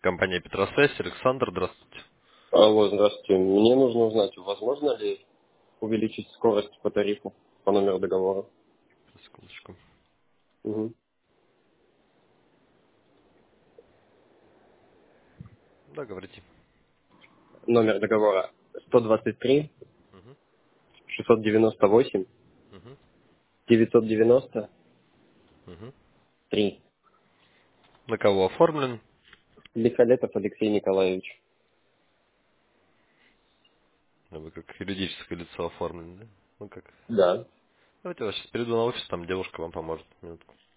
Компания Петросвязь, Александр, здравствуйте. Алло, здравствуйте. Мне нужно узнать, возможно ли увеличить скорость по тарифу по номеру договора? Секундочку. Мгм. Да, говорите. Номер договора 123 Угу, 698 угу, 993. угу. На кого оформлен? Лихолетов Алексей Николаевич. А вы как юридическое лицо оформлены, да? Ну как? Да. Давайте я вас сейчас перейду на офис, там девушка вам поможет. Минутку.